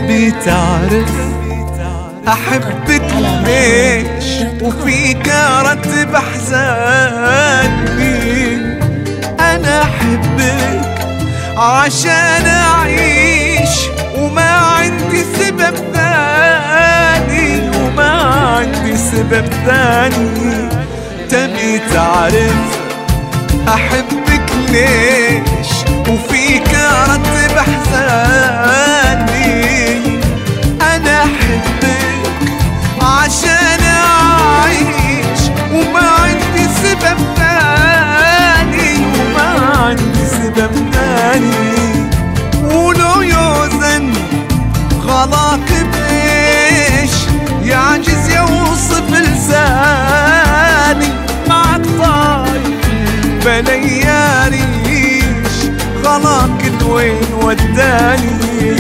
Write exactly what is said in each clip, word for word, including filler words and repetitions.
تبي تعرف أحبك ليش وفيك أرتب أحزاني. أنا أحبك عشان أعيش وما عندي سبب ثاني، وما عندي سبب ثاني. تبي تعرف أحبك ليش وفيك أرتب أحزاني. أنا أحبك عشان أعيش وما عندي سبب ثاني، وما عندي سبب ثاني. ولو يوزن غلاك بإيش يعجز يوصف لساني. معك طاير بلا ياريش غلاك لوين وداني.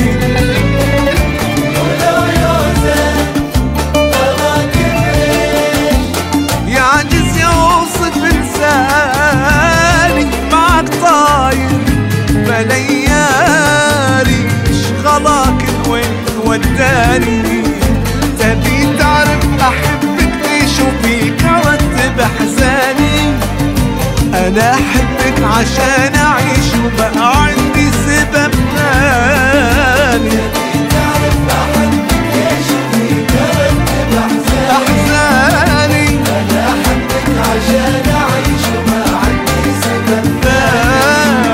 يعجز يوصف لساني. معك طاير بلا ياريش غلاك لوين وداني. تبي تعرف أحبك ليش وفيك أرتب أحزاني. أنا أحبك عشان أعيش وبقى عندي سبب ثاني. تعرف أحبك ليش وفيك أرتب أحزاني. أنا أحبك عشان أعيش وما عندي سبب ثاني.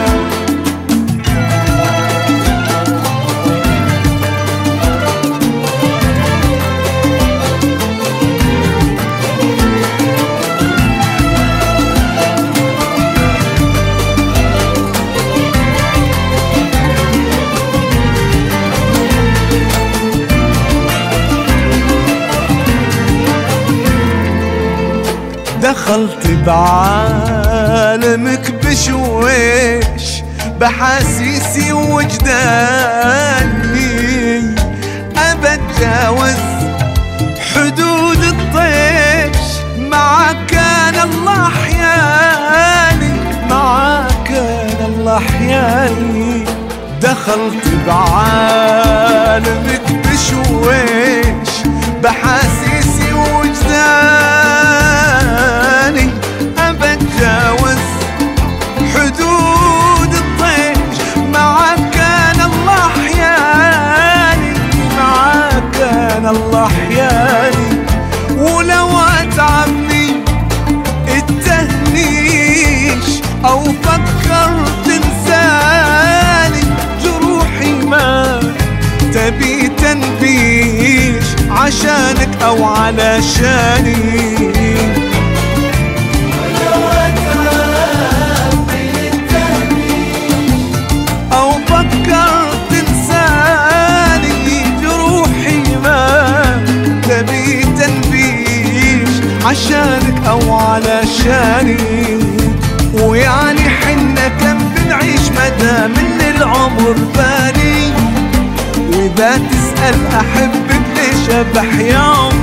دخلت بعالمك بشويش بحاسيسي ووجداني. أبى أتجاوز حدود الطيش معاك كان الله أحياني. معاك كان الله أحياني. دخلت بعالمك بشويش بحاسيسي ووجداني. أبى أتجاوز حدود الطيش معاك كان الله أحياني. معاك كان الله أحياني. ولو أتعبني التهنيش أو فكرت تنساني. جروحي ما تبي تنبيش عشانك أو علشاني. أو فكرت تنساني. جروحي ما تبي تنبيش عشانك أو علشاني. ويعني حنا كم بنعيش مدى من العمر فاني. وإذا تسأل أحبك ليش بحيا